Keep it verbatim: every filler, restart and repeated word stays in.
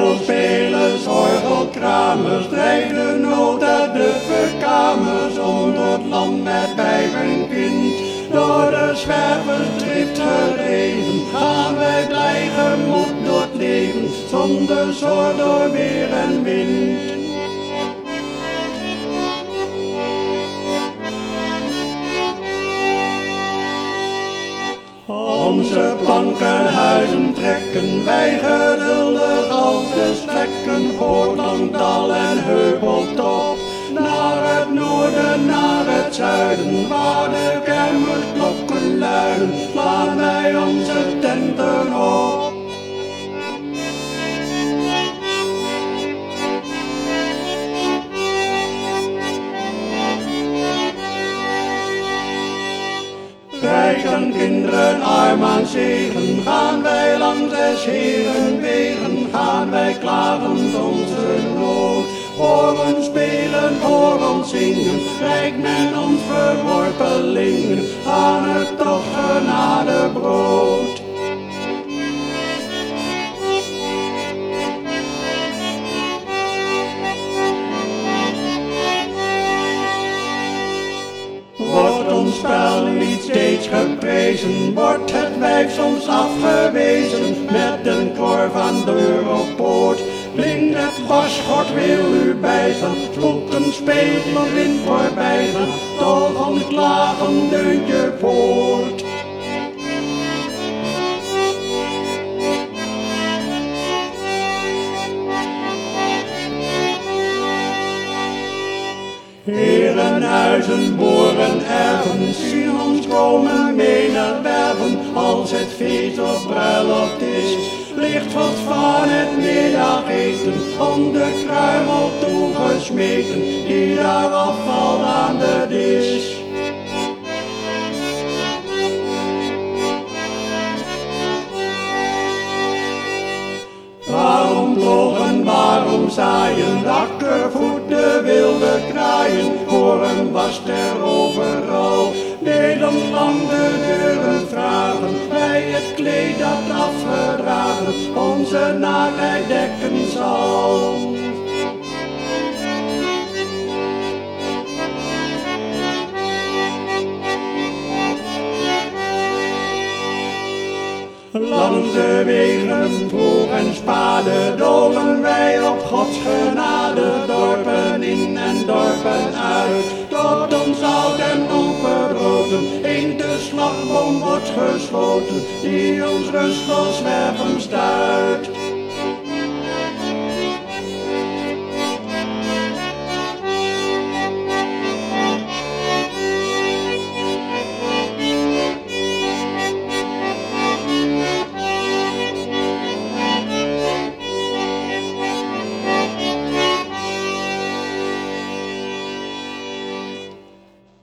Vioolspelers, orgelkramers, drijven nood uit de verkamers, onder het land met wijf en kind. Door de zwerversdrift gedreven, gaan wij blij gemoed door het leven, zonder zorg door weer en wind. Onze plankenhuizen trekken wij geduldig als de strekken, voortlang dal en heuveltop, naar het noorden, naar het zuiden, waar de kermisklokken luiden, slaan wij onze tenten op. Rijk aan kinderen, arm aan zegen, gaan wij langs des Heeren wegen, gaan wij klagend onze nood. Hoor ons spelen, hoor ons zingen, rijk men ons verworpelingen, aan het toch genade brood. Wordt ons spel niet steeds geprezen, wordt het wijf soms afgewezen, met een korf aan deur of poort. Klinkt het bas, God wil u bijstaan, vloeken speelt nog in voorbijgaan, toch ons klagen deunt je voort. Herenhuizen, boeren, erven, zien ons komen mee naar werven, als het feest of bruiloft is. Licht wat van het middageten, om de kruimel toegesmeten, die daar afvalt aan de dis. Waarom ploegen, waarom zaaien, akkervoet de wilde kraaien, koren was er overal. Nederland lang de deuren vragen, wij het kleed dat afgedragen, onze naaktheid dekken zal. Langs de wegen, ploeg en spade, dolen wij op Gods genade, dorpen in en dorpen uit, tot ons oud en onverroten, een de slagboom wordt gesloten, die ons rustloos zwerven stuit.